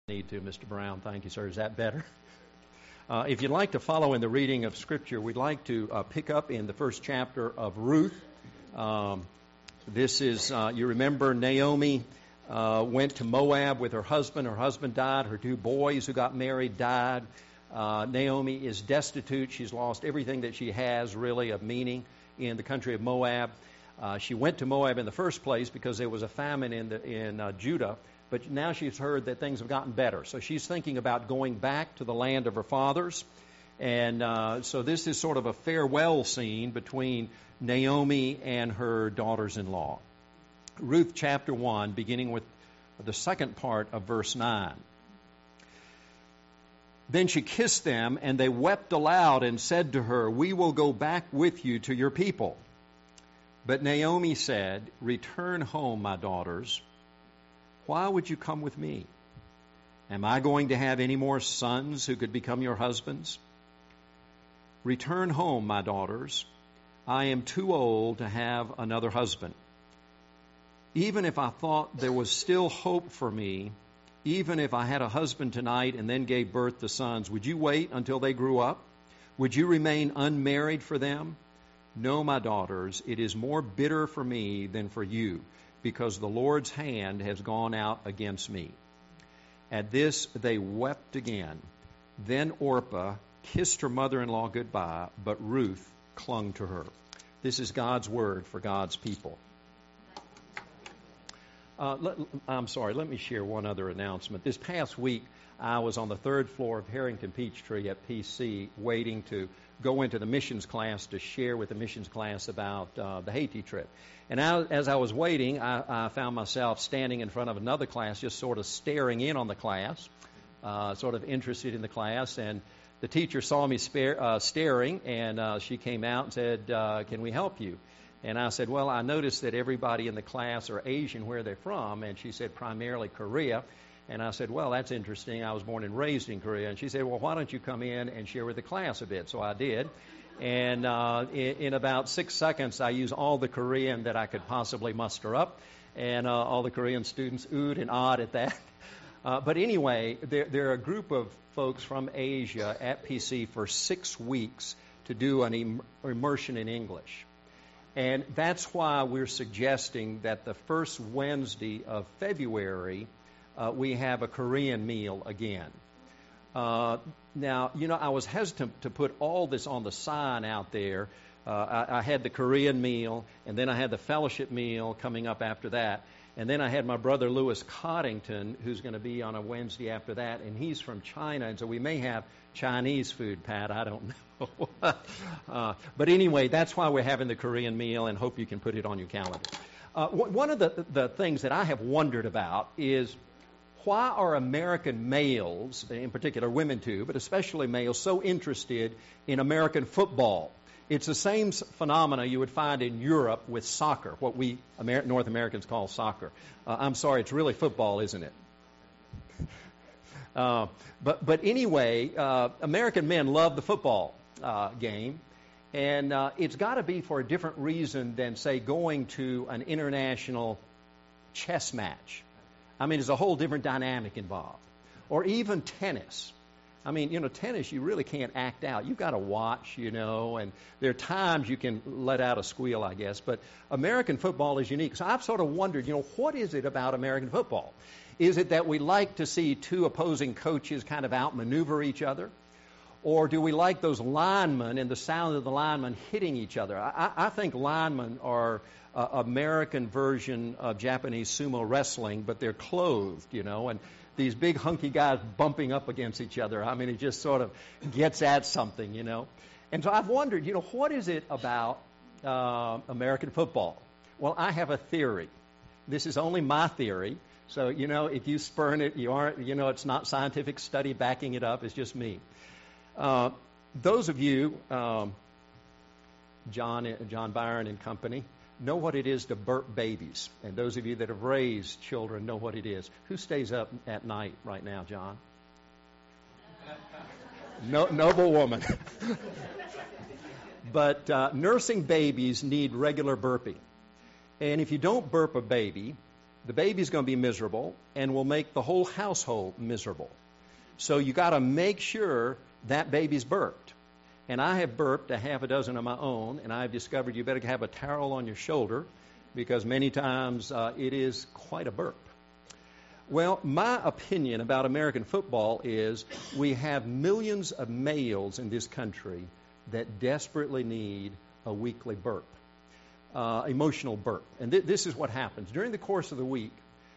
Need to, Mr. Brown. Thank you, sir. Is that better? If you'd like to follow in the reading of Scripture, we'd like to pick up in the first chapter of Ruth. This is, you remember, Naomi went to Moab with her husband. Her husband died. Her two boys who got married died. Naomi is destitute. She's lost everything that she has, really, of meaning in the country of Moab. She went to Moab in the first place because there was a famine in Judah. But now she's heard that things have gotten better. So she's thinking about going back to the land of her fathers. And so this is sort of a farewell scene between Naomi and her daughters-in-law. Ruth chapter 1, beginning with the second part of verse 9. Then she kissed them, and they wept aloud and said to her, "We will go back with you to your people." But Naomi said, "Return home, my daughters. Why would you come with me? Am I going to have any more sons who could become your husbands? Return home, my daughters. I am too old to have another husband. Even if I thought there was still hope for me, even if I had a husband tonight and then gave birth to sons, would you wait until they grew up? Would you remain unmarried for them? No, my daughters, it is more bitter for me than for you, because the Lord's hand has gone out against me." At this they wept again. Then Orpah kissed her mother-in-law goodbye, but Ruth clung to her. This is God's word for God's people. Let me share one other announcement. This past week, I was on the third floor of Harrington Peachtree at PC waiting to go into the missions class to share with the missions class about the Haiti trip. And as I was waiting, I found myself standing in front of another class, just sort of staring in on the class, sort of interested in the class. And the teacher saw me staring, and she came out and said, "Can we help you?" And I said, "Well, I noticed that everybody in the class are Asian. Where they're from?" And she said, "Primarily Korea." And I said, "Well, that's interesting. I was born and raised in Korea." And she said, "Well, why don't you come in and share with the class a bit?" So I did. And in about 6 seconds, I used all the Korean that I could possibly muster up. And all the Korean students oohed and awed at that. But anyway, there are a group of folks from Asia at PC for 6 weeks to do an immersion in English. And that's why we're suggesting that the first Wednesday of February, we have a Korean meal again. Now, I was hesitant to put all this on the sign out there. I had the Korean meal, and then I had the fellowship meal coming up after that. And then I had my brother Lewis Coddington, who's going to be on a Wednesday after that, and he's from China, and so we may have Chinese food, Pat. I don't know. But anyway, that's why we're having the Korean meal, and hope you can put it on your calendar. One of the things that I have wondered about is, why are American males, in particular women too, but especially males, so interested in American football? It's the same phenomena you would find in Europe with soccer, what we North Americans call soccer. I'm sorry, it's really football, isn't it? But anyway, American men love the football game, and it's got to be for a different reason than, say, going to an international chess match. I mean, there's a whole different dynamic involved. Or even tennis. I mean, tennis you really can't act out. You've got to watch, and there are times you can let out a squeal, I guess. But American football is unique. So I've sort of wondered, what is it about American football? Is it that we like to see two opposing coaches kind of outmaneuver each other? Or do we like those linemen and the sound of the linemen hitting each other? I think linemen are American version of Japanese sumo wrestling, but they're clothed, and these big hunky guys bumping up against each other. I mean, it just sort of gets at something, And so I've wondered, what is it about American football? Well, I have a theory. This is only my theory. So, if you spurn it, you aren't, it's not scientific study backing it up. It's just me. Those of you, John Byron and company, know what it is to burp babies. And those of you that have raised children know what it is. Who stays up at night right now, John? Noble woman. But nursing babies need regular burping. And if you don't burp a baby, the baby's going to be miserable and will make the whole household miserable. So you got to make sure that baby's burped. And I have burped a half a dozen of my own, and I've discovered you better have a towel on your shoulder because many times it is quite a burp. Well, my opinion about American football is we have millions of males in this country that desperately need a weekly burp, emotional burp. And this is what happens. During the course of the week,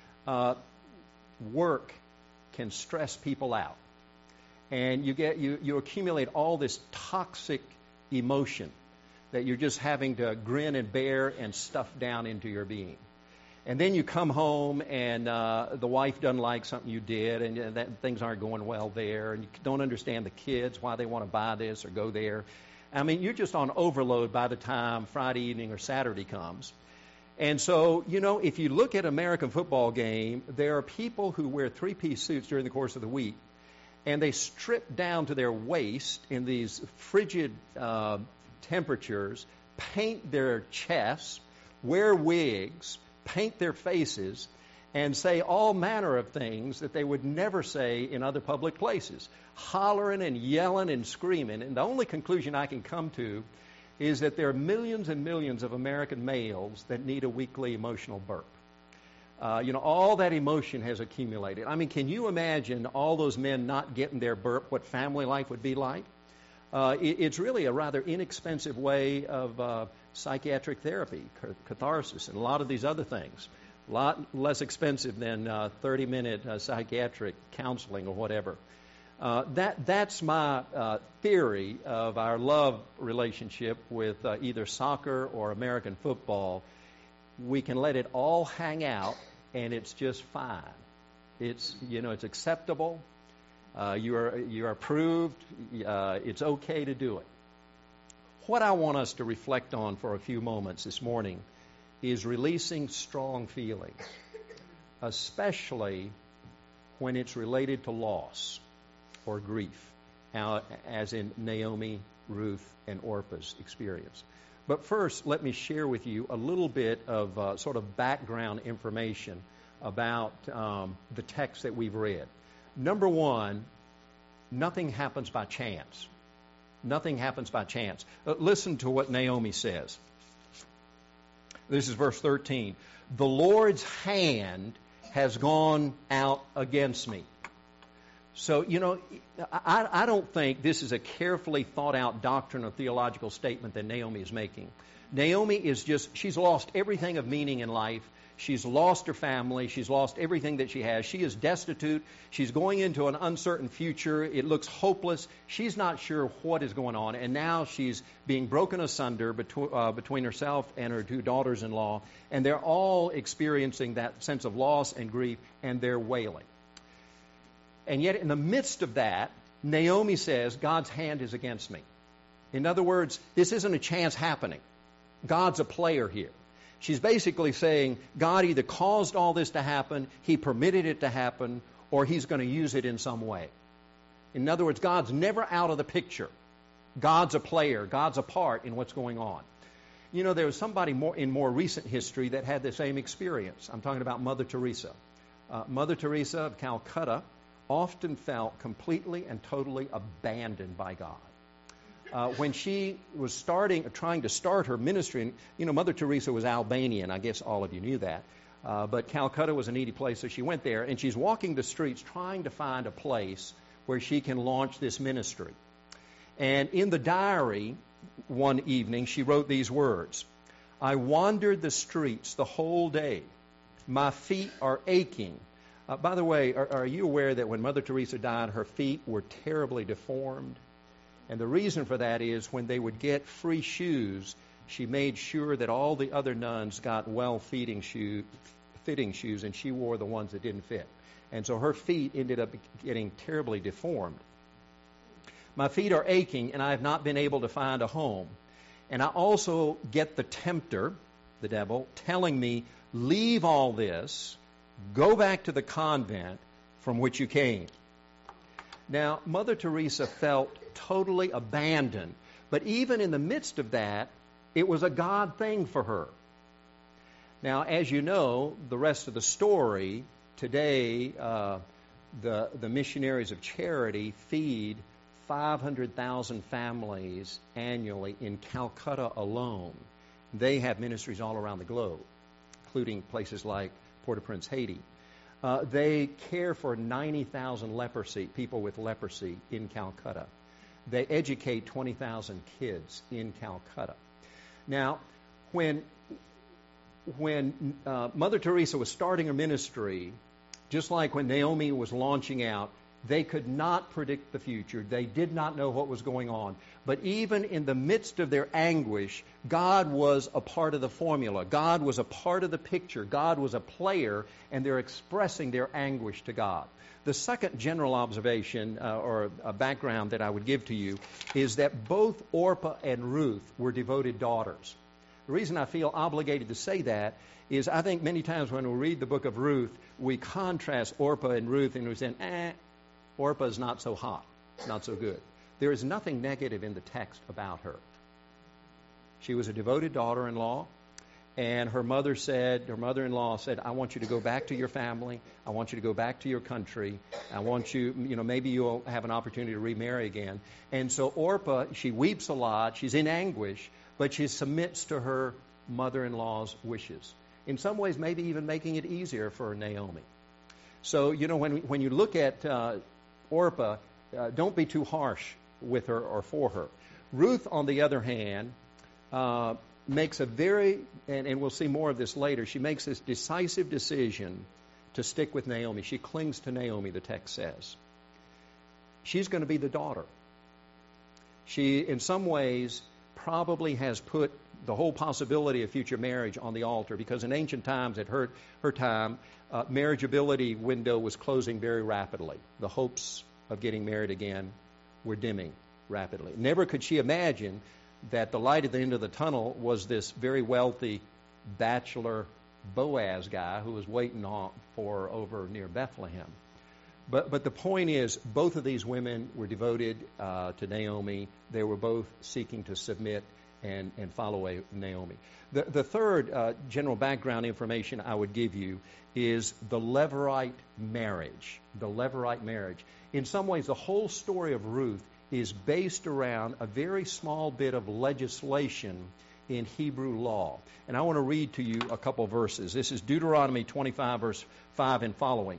work can stress people out. And you accumulate all this toxic emotion that you're just having to grin and bear and stuff down into your being. And then you come home and the wife doesn't like something you did and things aren't going well there and you don't understand the kids, why they want to buy this or go there. I mean, you're just on overload by the time Friday evening or Saturday comes. And so, if you look at an American football game, there are people who wear three-piece suits during the course of the week and they strip down to their waist in these frigid temperatures, paint their chests, wear wigs, paint their faces, and say all manner of things that they would never say in other public places, hollering and yelling and screaming. And the only conclusion I can come to is that there are millions and millions of American males that need a weekly emotional burp. All that emotion has accumulated. I mean, can you imagine all those men not getting their burp, what family life would be like? It's really a rather inexpensive way of psychiatric therapy, catharsis, and a lot of these other things. A lot less expensive than 30-minute psychiatric counseling or whatever. That's my theory of our love relationship with either soccer or American football. We can let it all hang out, and it's just fine. It's acceptable. You're approved. It's okay to do it. What I want us to reflect on for a few moments this morning is releasing strong feelings, especially when it's related to loss or grief, as in Naomi, Ruth, and Orpah's experience. But first, let me share with you a little bit of sort of background information about the text that we've read. Number one, nothing happens by chance. Nothing happens by chance. Listen to what Naomi says. This is verse 13. The Lord's hand has gone out against me. So, I don't think this is a carefully thought out doctrine or theological statement that Naomi is making. Naomi she's lost everything of meaning in life. She's lost her family. She's lost everything that she has. She is destitute. She's going into an uncertain future. It looks hopeless. She's not sure what is going on. And now she's being broken asunder between herself and her two daughters-in-law. And they're all experiencing that sense of loss and grief, and they're wailing. And yet in the midst of that, Naomi says, God's hand is against me. In other words, this isn't a chance happening. God's a player here. She's basically saying God either caused all this to happen, He permitted it to happen, or He's going to use it in some way. In other words, God's never out of the picture. God's a player. God's a part in what's going on. There was somebody in more recent history that had the same experience. I'm talking about Mother Teresa. Mother Teresa of Calcutta often felt completely and totally abandoned by God. When she was trying to start her ministry, and, Mother Teresa was Albanian. I guess all of you knew that. But Calcutta was a needy place, so she went there. And she's walking the streets trying to find a place where she can launch this ministry. And in the diary one evening, she wrote these words. I wandered the streets the whole day. My feet are aching. By the way, are you aware that when Mother Teresa died, her feet were terribly deformed? And the reason for that is when they would get free shoes, she made sure that all the other nuns got fitting shoes, and she wore the ones that didn't fit. And so her feet ended up getting terribly deformed. My feet are aching, and I have not been able to find a home. And I also get the tempter, the devil, telling me, leave all this, go back to the convent from which you came. Now, Mother Teresa felt totally abandoned, but even in the midst of that, it was a God thing for her. Now, as you know, the rest of the story today, the missionaries of charity feed 500,000 families annually in Calcutta alone. They have ministries all around the globe, including places like Port-au-Prince, Haiti. They care for 90,000 people with leprosy in Calcutta. They educate 20,000 kids in Calcutta. Now, when Mother Teresa was starting her ministry, just like when Naomi was launching out, they could not predict the future. They did not know what was going on. But even in the midst of their anguish, God was a part of the formula. God was a part of the picture. God was a player, and they're expressing their anguish to God. The second general observation or a background that I would give to you is that both Orpah and Ruth were devoted daughters. The reason I feel obligated to say that is I think many times when we read the book of Ruth, we contrast Orpah and Ruth and we say, Orpah is not so hot, not so good. There is nothing negative in the text about her. She was a devoted daughter-in-law, and her mother-in-law said, I want you to go back to your family. I want you to go back to your country. I want you, maybe you'll have an opportunity to remarry again. And so Orpah, she weeps a lot. She's in anguish, but she submits to her mother-in-law's wishes. In some ways, maybe even making it easier for Naomi. So, when you look at Orpah, don't be too harsh with her or for her. Ruth, on the other hand, makes a very, and we'll see more of this later, she makes this decisive decision to stick with Naomi. She clings to Naomi, the text says. She's going to be the daughter. She, in some ways, probably has put the whole possibility of future marriage on the altar, because in ancient times, at her time, marriageability window was closing very rapidly. The hopes of getting married again were dimming rapidly. Never could she imagine that the light at the end of the tunnel was this very wealthy bachelor Boaz guy who was waiting for over near Bethlehem. But the point is, both of these women were devoted to Naomi. They were both seeking to submit and follow Naomi. The third general background information I would give you is the Levirate marriage. The Levirate marriage. In some ways, the whole story of Ruth is based around a very small bit of legislation in Hebrew law. And I want to read to you a couple verses. This is Deuteronomy 25, verse 5 and following.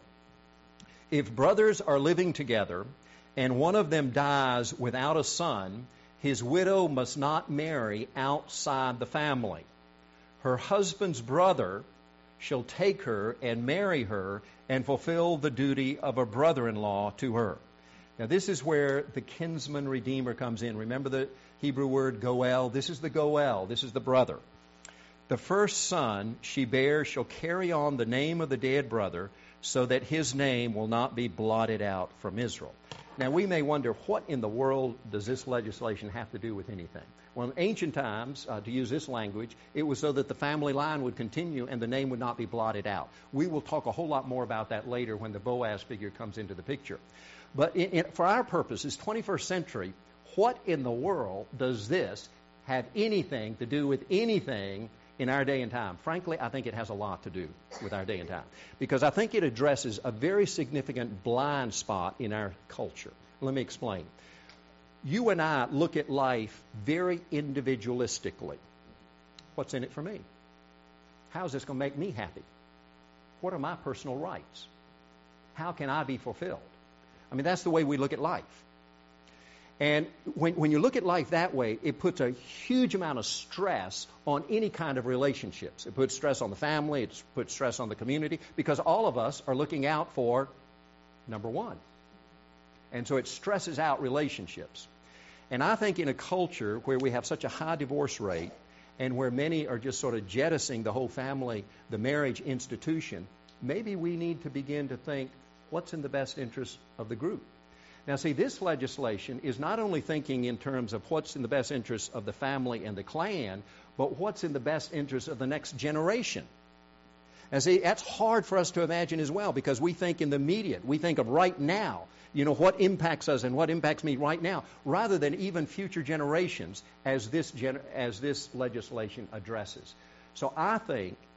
If brothers are living together and one of them dies without a son, his widow must not marry outside the family. Her husband's brother shall take her and marry her and fulfill the duty of a brother-in-law to her. Now, this is where the kinsman redeemer comes in. Remember the Hebrew word goel? This is the goel. This is the brother. The first son she bears shall carry on the name of the dead brother, so that his name will not be blotted out from Israel. Now, we may wonder, what in the world does this legislation have to do with anything? Well, in ancient times, to use this language, it was so that the family line would continue and the name would not be blotted out. We will talk a whole lot more about that later when the Boaz figure comes into the picture. But for our purposes, 21st century, what in the world does this have anything to do with anything in our day and time? Frankly, I think it has a lot to do with our day and time, because I think it addresses a very significant blind spot in our culture. Let me explain. You and I look at life very individualistically. What's in it for me? How is this going to make me happy? What are my personal rights? How can I be fulfilled? I mean, that's the way we look at life. And when you look at life that way, it puts a huge amount of stress on any kind of relationships. It puts stress on the family. It puts stress on the community, because all of us are looking out for number one. And so it stresses out relationships. And I think in a culture where we have such a high divorce rate and where many are just sort of jettisoning the whole family, the marriage institution, maybe we need to begin to think, what's in the best interest of the group? Now, see, this legislation is not only thinking in terms of what's in the best interest of the family and the clan, but what's in the best interest of the next generation. And see, that's hard for us to imagine as well, because we think in the immediate. We think of right now, what impacts us and what impacts me right now, rather than even future generations as this legislation addresses. So I think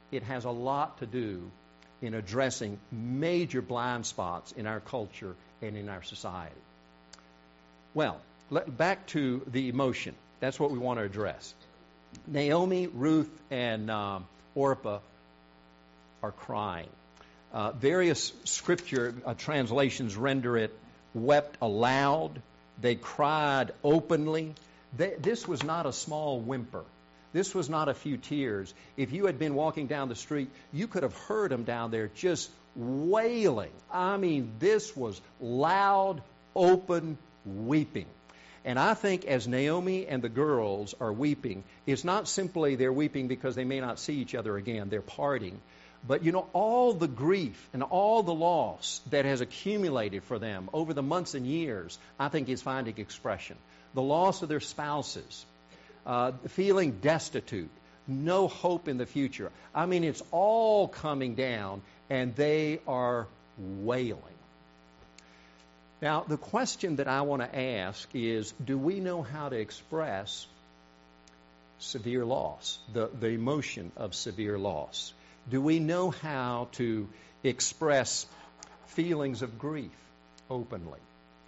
it has a lot to do in addressing major blind spots in our culture and in our society. Well, back to the emotion. That's what we want to address. Naomi, Ruth, and Orpah are crying. Various scripture translations render it wept aloud. They cried openly. This was not a small whimper. This was not a few tears. If you had been walking down the street, you could have heard them down there just wailing. I mean, this was loud, open weeping. And I think as Naomi and the girls are weeping, it's not simply they're weeping because they may not see each other again. They're parting. But, all the grief and all the loss that has accumulated for them over the months and years, I think is finding expression. The loss of their spouses, feeling destitute, no hope in the future. I mean, it's all coming down, and they are wailing. Now, the question that I want to ask is, do we know how to express severe loss, the emotion of severe loss? Do we know how to express feelings of grief openly?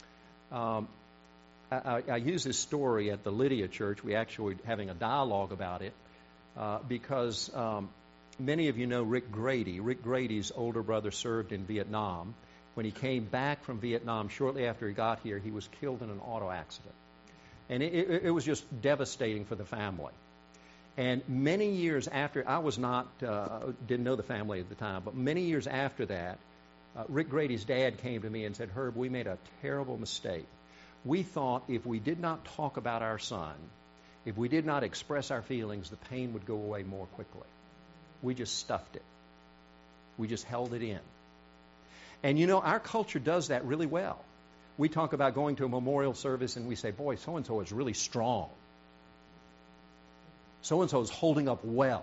I use this story at the Lydia Church. We actually were having a dialogue about it because many of you know Rick Grady. Rick Grady's older brother served in Vietnam. When he came back from Vietnam, shortly after he got here, he was killed in an auto accident. And it was just devastating for the family. And many years after, I was not, didn't know the family at the time, but many years after that, Rick Grady's dad came to me and said, Herb, we made a terrible mistake. We thought if we did not talk about our son, if we did not express our feelings, the pain would go away more quickly. We just stuffed it. We just held it in. And our culture does that really well. We talk about going to a memorial service and we say, boy, so-and-so is really strong. So-and-so is holding up well.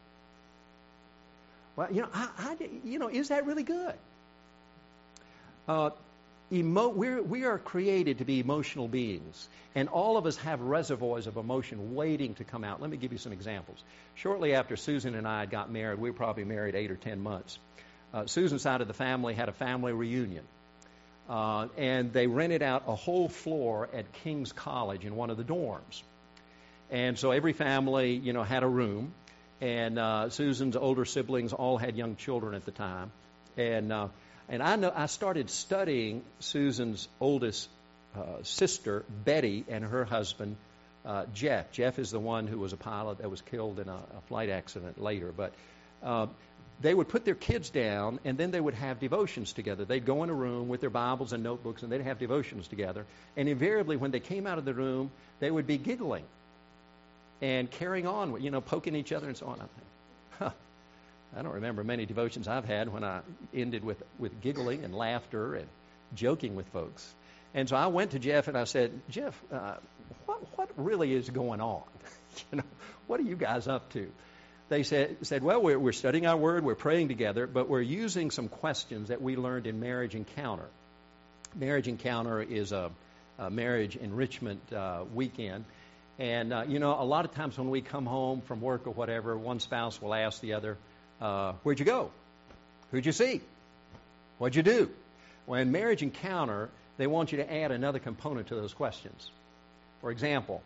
Well, is that really good? We are created to be emotional beings, and all of us have reservoirs of emotion waiting to come out. Let me give you some examples. Shortly after Susan and I got married, we were probably married 8 or 10 months. Susan's side of the family had a family reunion, and they rented out a whole floor at King's College in one of the dorms. And so every family, had a room, and Susan's older siblings all had young children at the time, and I started studying Susan's oldest sister, Betty, and her husband, Jeff. Jeff is the one who was a pilot that was killed in a flight accident later. But they would put their kids down, and then they would have devotions together. They'd go in a room with their Bibles and notebooks, and they'd have devotions together. And invariably, when they came out of the room, they would be giggling and carrying on, poking each other and so on. I don't remember many devotions I've had when I ended with giggling and laughter and joking with folks. And so I went to Jeff and I said, Jeff, what really is going on? What are you guys up to? They said, well, we're studying our word, we're praying together, but we're using some questions that we learned in Marriage Encounter. Marriage Encounter is a marriage enrichment weekend. And, a lot of times when we come home from work or whatever, one spouse will ask the other, where'd you go? Who'd you see? What'd you do? Well, in Marriage Encounter, they want you to add another component to those questions. For example,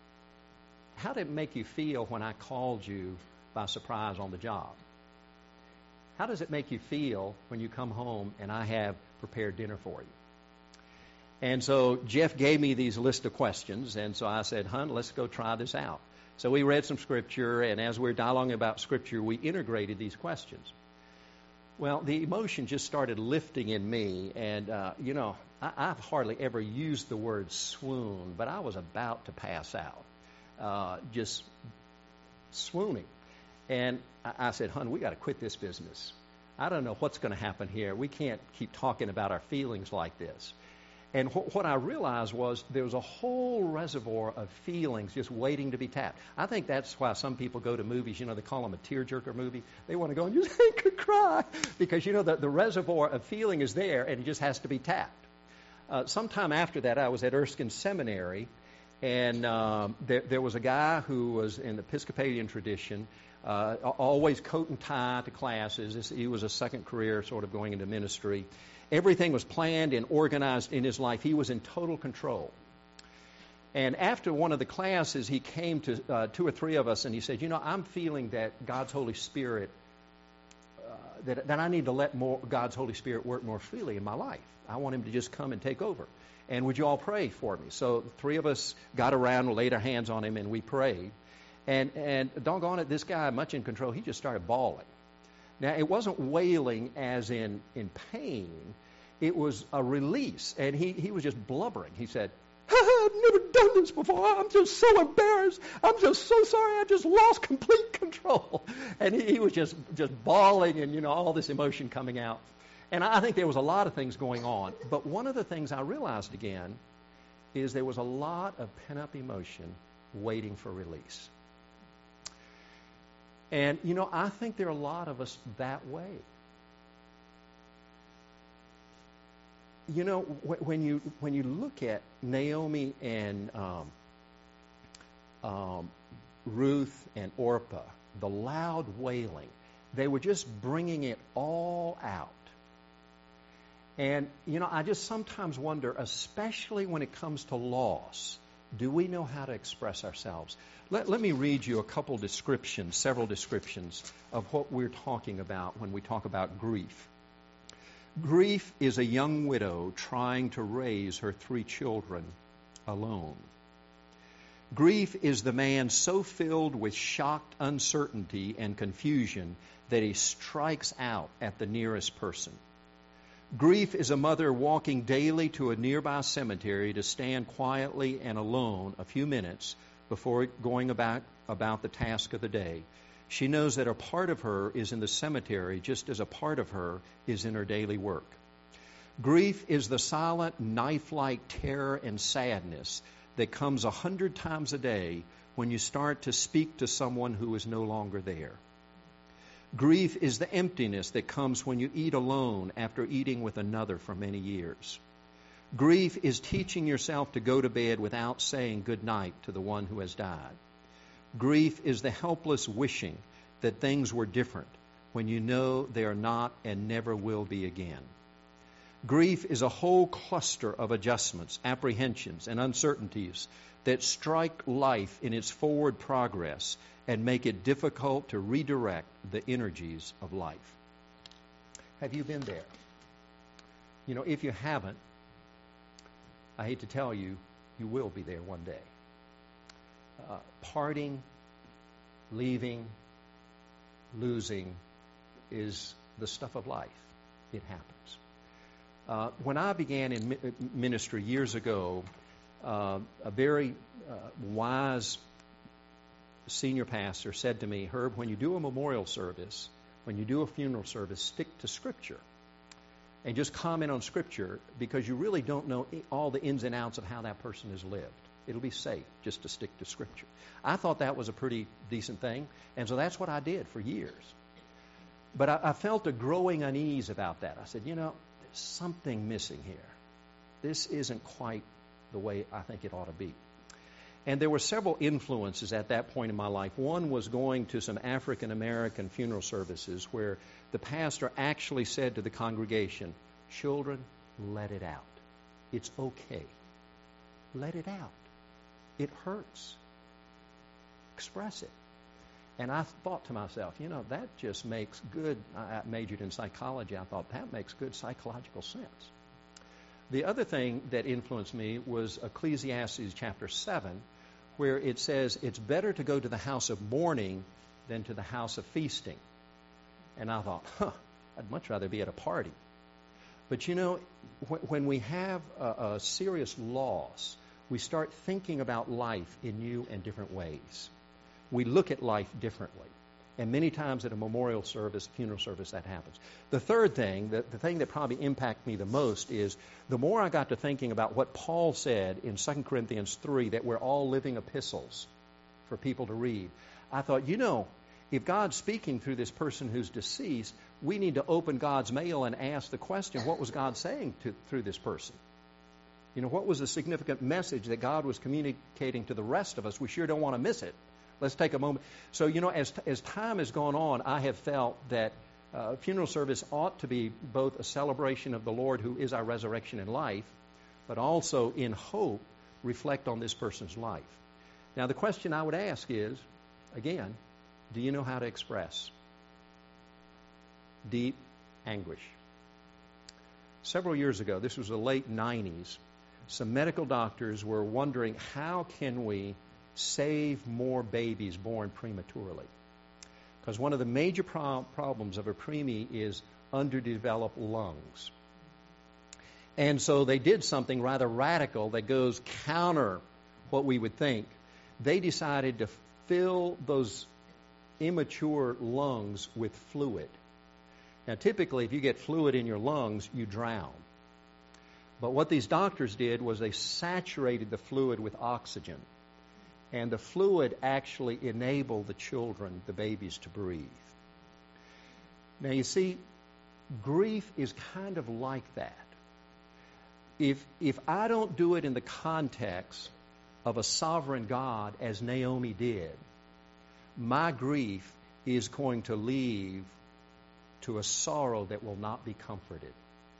how did it make you feel when I called you by surprise on the job? How does it make you feel when you come home and I have prepared dinner for you? And so Jeff gave me these list of questions, and so I said, hon, let's go try this out. So we read some Scripture, and as we were dialoguing about Scripture, we integrated these questions. Well, the emotion just started lifting in me, and, I've hardly ever used the word swoon, but I was about to pass out, just swooning. And I said, hon, we got to quit this business. I don't know what's going to happen here. We can't keep talking about our feelings like this. And what I realized was there was a whole reservoir of feelings just waiting to be tapped. I think that's why some people go to movies, they call them a tearjerker movie. They want to go and just cry because, the reservoir of feeling is there and it just has to be tapped. Sometime after that, I was at Erskine Seminary, and there was a guy who was in the Episcopalian tradition. always coat and tie to classes. He was a second career sort of going into ministry. Everything was planned and organized in his life. He was in total control. And after one of the classes, he came to 2 or 3 of us and he said, I'm feeling that God's Holy Spirit, that I need to let God's Holy Spirit work more freely in my life. I want him to just come and take over. And would you all pray for me? So 3 of us got around, laid our hands on him, and we prayed. And doggone it, this guy, much in control, he just started bawling. Now, it wasn't wailing as in pain. It was a release. And he was just blubbering. He said, I've never done this before. I'm just so embarrassed. I'm just so sorry. I just lost complete control. And he was just bawling and, all this emotion coming out. And I think there was a lot of things going on. But one of the things I realized again is there was a lot of pent-up emotion waiting for release. And, I think there are a lot of us that way. When you look at Naomi and Ruth and Orpah, the loud wailing, they were just bringing it all out. And, I just sometimes wonder, especially when it comes to loss, do we know how to express ourselves? Let me read you a couple descriptions, several descriptions of what we're talking about when we talk about grief. Grief is a young widow trying to raise her 3 children alone. Grief is the man so filled with shocked uncertainty and confusion that he strikes out at the nearest person. Grief is a mother walking daily to a nearby cemetery to stand quietly and alone a few minutes before going about the task of the day. She knows that a part of her is in the cemetery just as a part of her is in her daily work. Grief is the silent, knife-like terror and sadness that comes 100 times a day when you start to speak to someone who is no longer there. Grief is the emptiness that comes when you eat alone after eating with another for many years. Grief is teaching yourself to go to bed without saying good night to the one who has died. Grief is the helpless wishing that things were different when you know they are not and never will be again. Grief is a whole cluster of adjustments, apprehensions, and uncertainties that strike life in its forward progress and make it difficult to redirect the energies of life. Have you been there? If you haven't, I hate to tell you, you will be there one day. Parting, leaving, losing is the stuff of life. It happens. When I began in ministry years ago, a very wise senior pastor said to me, Herb, when you do a memorial service, when you do a funeral service, stick to Scripture. And just comment on Scripture because you really don't know all the ins and outs of how that person has lived. It'll be safe just to stick to Scripture. I thought that was a pretty decent thing, and so that's what I did for years. But I felt a growing unease about that. I said, there's something missing here. This isn't quite the way I think it ought to be. And there were several influences at that point in my life. One was going to some African American funeral services where the pastor actually said to the congregation, children, let it out. It's okay. Let it out. It hurts. Express it. And I thought to myself, that just makes good. I majored in psychology. I thought that makes good psychological sense. The other thing that influenced me was Ecclesiastes chapter 7, where it says it's better to go to the house of mourning than to the house of feasting. And I thought, I'd much rather be at a party. But when we have a serious loss, we start thinking about life in new and different ways. We look at life differently. And many times at a memorial service, funeral service, that happens. The third thing, the thing that probably impacted me the most is the more I got to thinking about what Paul said in 2 Corinthians 3, that we're all living epistles for people to read. I thought, if God's speaking through this person who's deceased, we need to open God's mail and ask the question, what was God saying through this person? What was the significant message that God was communicating to the rest of us? We sure don't want to miss it. Let's take a moment. So, as time has gone on, I have felt that funeral service ought to be both a celebration of the Lord who is our resurrection and life, but also in hope reflect on this person's life. Now, the question I would ask is, again, do you know how to express deep anguish? Several years ago, this was the late 90s, some medical doctors were wondering, how can we save more babies born prematurely? Because one of the major problems of a preemie is underdeveloped lungs. And so they did something rather radical that goes counter what we would think. They decided to fill those immature lungs with fluid. Now, typically, if you get fluid in your lungs, you drown. But what these doctors did was they saturated the fluid with oxygen. And the fluid actually enabled the children, the babies, to breathe. Now, you see, grief is kind of like that. If I don't do it in the context of a sovereign God, as Naomi did, my grief is going to lead to a sorrow that will not be comforted.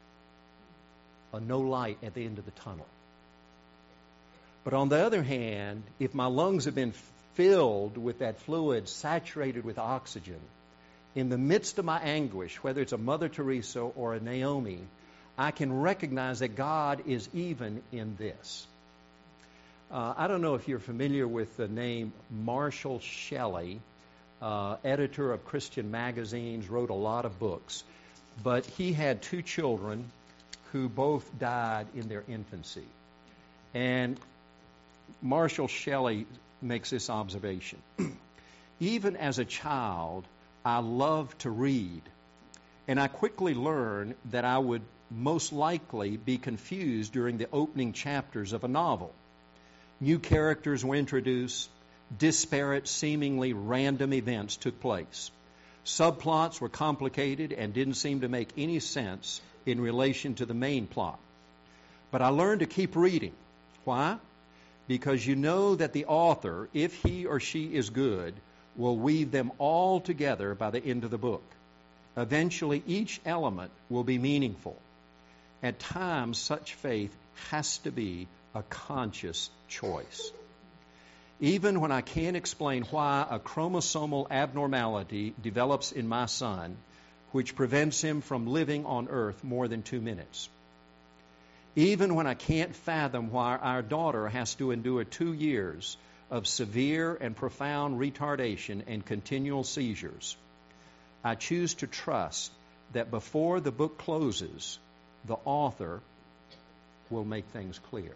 A no light at the end of the tunnel. But on the other hand, if my lungs have been filled with that fluid, saturated with oxygen, in the midst of my anguish, whether it's a Mother Teresa or a Naomi, I can recognize that God is even in this. I don't know if you're familiar with the name Marshall Shelley, editor of Christian magazines, wrote a lot of books. But he had two children who both died in their infancy. And Marshall Shelley makes this observation. Even as a child, I loved to read, and I quickly learned that I would most likely be confused during the opening chapters of a novel. New characters were introduced, disparate, seemingly random events took place. Subplots were complicated and didn't seem to make any sense in relation to the main plot. But I learned to keep reading. Why? Because you know that the author, if he or she is good, will weave them all together by the end of the book. Eventually, each element will be meaningful. At times, such faith has to be a conscious choice. Even when I can't explain why a chromosomal abnormality develops in my son, which prevents him from living on earth more than 2 minutes. Even when I can't fathom why our daughter has to endure 2 years of severe and profound retardation and continual seizures, I choose to trust that before the book closes, the author will make things clear.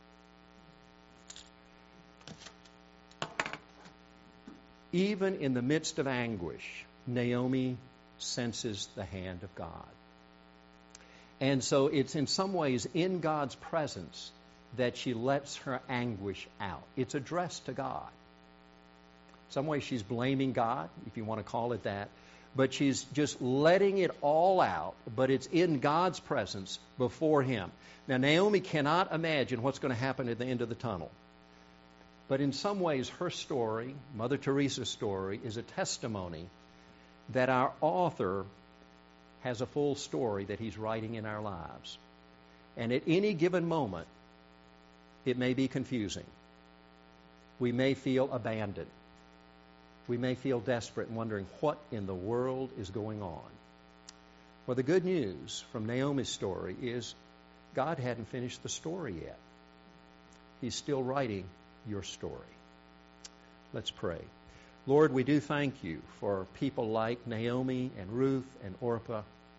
Even in the midst of anguish, Naomi senses the hand of God. And so it's in some ways in God's presence that she lets her anguish out. It's addressed to God. In some ways she's blaming God, if you want to call it that, but she's just letting it all out, but it's in God's presence before Him. Now, Naomi cannot imagine what's going to happen at the end of the tunnel. But in some ways, her story, Mother Teresa's story, is a testimony that our author has a full story that he's writing in our lives. And at any given moment, it may be confusing. We may feel abandoned. We may feel desperate and wondering what in the world is going on. Well, the good news from Naomi's story is God hadn't finished the story yet. He's still writing your story. Let's pray. Lord, we do thank you for people like Naomi and Ruth and Orpah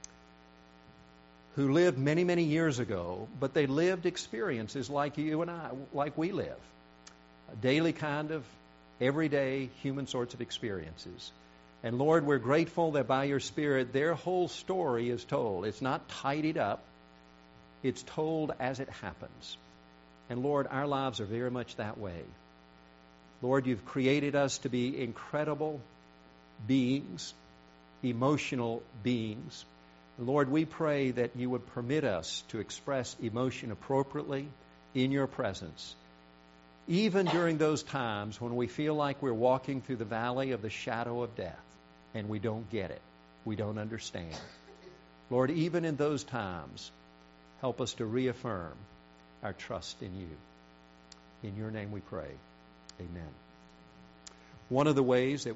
who lived many, many years ago, but they lived experiences like you and I, like we live. A daily kind of everyday human sorts of experiences. And Lord, we're grateful that by your Spirit, their whole story is told. It's not tidied up. It's told as it happens. And Lord, our lives are very much that way. Lord, you've created us to be incredible beings, emotional beings. Lord, we pray that you would permit us to express emotion appropriately in your presence. Even during those times when we feel like we're walking through the valley of the shadow of death and we don't get it, we don't understand. Lord, even in those times, help us to reaffirm our trust in you. In your name we pray. Amen. One of the ways that